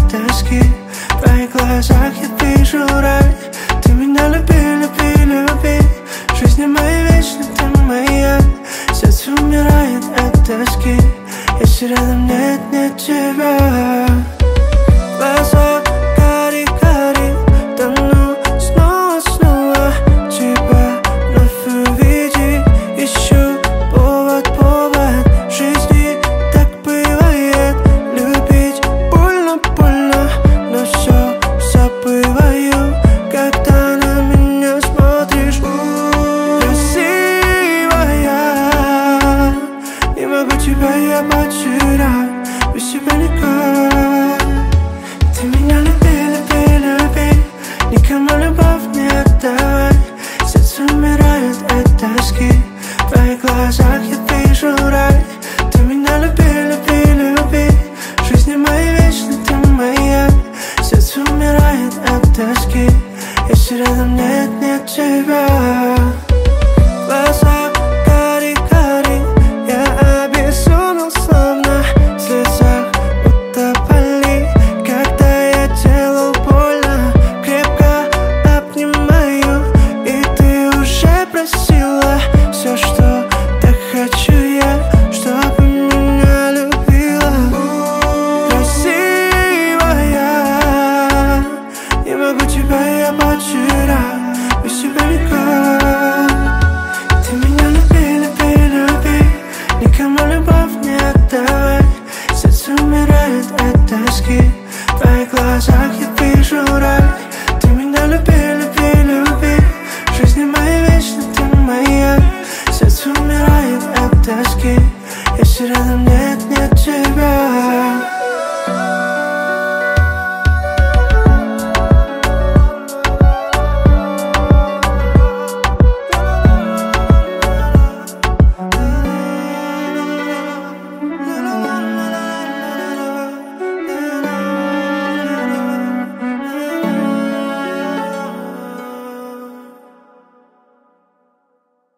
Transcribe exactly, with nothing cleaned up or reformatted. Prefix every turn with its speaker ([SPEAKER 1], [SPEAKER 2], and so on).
[SPEAKER 1] тоски. В твоих глазах я вижу рай. Ты меня люби, люби, люби. В жизни моей вечно ты моя. Сердце умирает от тоски, если рядом нет, нет тебя. Глаза кари-кари, тону снова, снова тебя вновь увидеть. Ищу повод, повод. В жизни так бывает. Любить больно, больно, но все забываю, когда на меня смотришь. Красивая, не могу тебя я потерять, без тебя никак. Ты меня люби, люби, люби, никому любовь не отдавай. Сердце умирает от тоски, в твоих глазах я вижу рай. Ты меня люби, люби, люби. В жизни моей вечно ты моя. Сердце умирает от тоски, если рядом нет, нет тебя. Глаза кари-кари, я обезумел, словно в слезах утопали. Когда я делал больно, крепко обнимаю. И ты уже просила все, что так хочу я, чтобы меня любила. Красивая, не могу тебя я потерять, без тебя никак. Ты меня люби, люби, люби, никому любовь не отдавай. Сердце умирает от тоски,